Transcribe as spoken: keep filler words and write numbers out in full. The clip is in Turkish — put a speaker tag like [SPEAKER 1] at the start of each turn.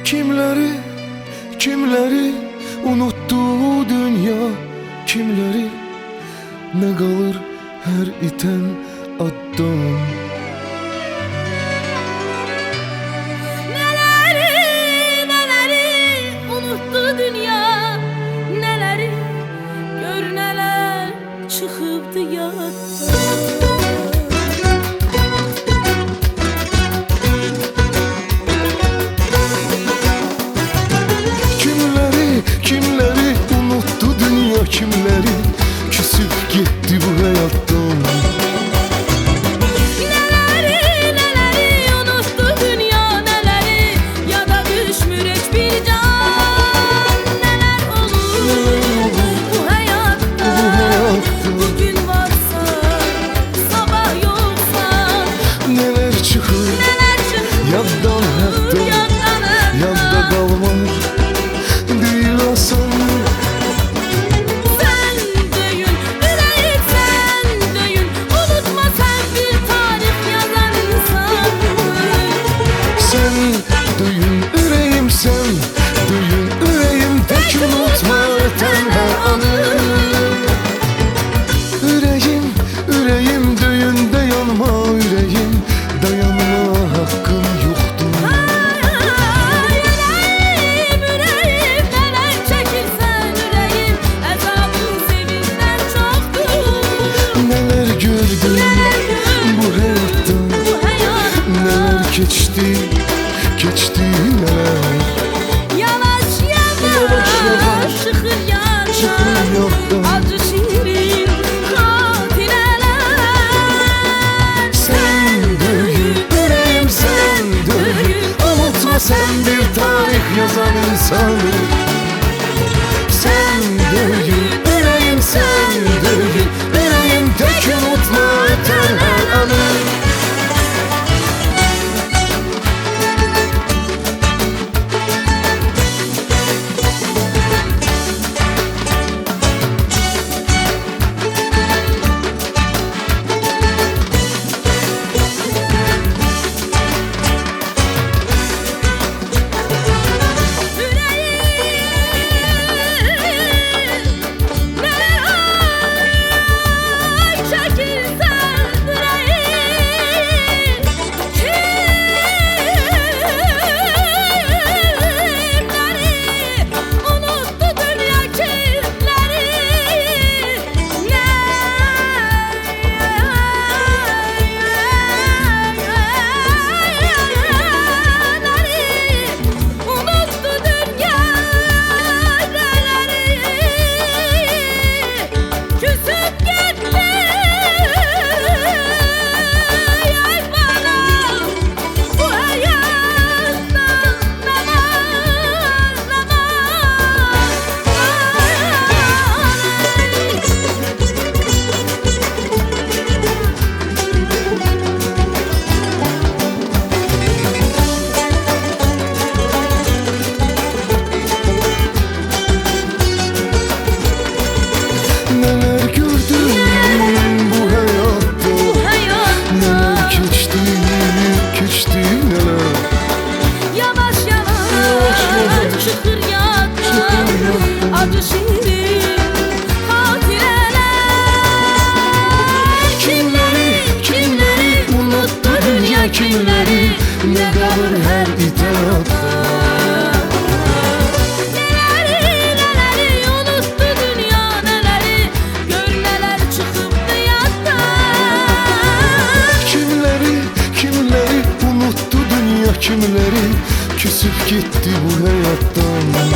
[SPEAKER 1] Kimleri, kimleri unuttu dünya, kimleri ne kalır her iten addan.
[SPEAKER 2] Neleri, neleri unuttu dünya, neleri gör neler çıkıptı yaddan.
[SPEAKER 1] Kimleri unuttu dünya, kimleri küsüp gitti bu hayattan.
[SPEAKER 2] Neleri, neleri unuttu dünya, neleri ya da düşmür hiçbir can. Neler olur bu hayatta, bugün varsa sabah yoksa.
[SPEAKER 1] Neler çıkır,
[SPEAKER 2] Neler çıkır
[SPEAKER 1] yaddan hepten,
[SPEAKER 2] yaddan hepten.
[SPEAKER 1] yadda kalmaz. Duyun yüreğim sen, duyun yüreğim tek unutma öten her anı. Yüreğim, yüreğim duyun dayanma yüreğim, dayanma hakkım yoktur.
[SPEAKER 2] Yüreğim, yüreğim neler çekirsen yüreğim, azabın sevinden çoktur.
[SPEAKER 1] Neler gördüm,
[SPEAKER 2] Neler gördüm
[SPEAKER 1] bu hayatta,
[SPEAKER 2] bu hayatta.
[SPEAKER 1] neler geçti, geçti neler.
[SPEAKER 2] Yavaş yavaş,
[SPEAKER 1] yavaş
[SPEAKER 2] çıkır yandan,
[SPEAKER 1] çıkır yandan.
[SPEAKER 2] acı şirin hatireler.
[SPEAKER 1] Sen duyun yüreğim sen duyun, unutma sen bir tarih yazan insanı. Sen duyun yüreğim sen duyun, yüreğim tek unutma öten her anı. Neler gördüm bu hayatta, neler geçti, geçti neler.
[SPEAKER 2] Yavaş yavaş çıkır yaddan, acı şirin hatireler.
[SPEAKER 1] Kimleri, kimleri unuttu dünya, kimleri ne kalır her itaatda.
[SPEAKER 2] Neleri, neleri unuttu dünya, neleri gör neler çıkıptı yaddan.
[SPEAKER 1] Kimleri, kimleri unuttu dünya, kimleri küsüp gitti bu hayattan.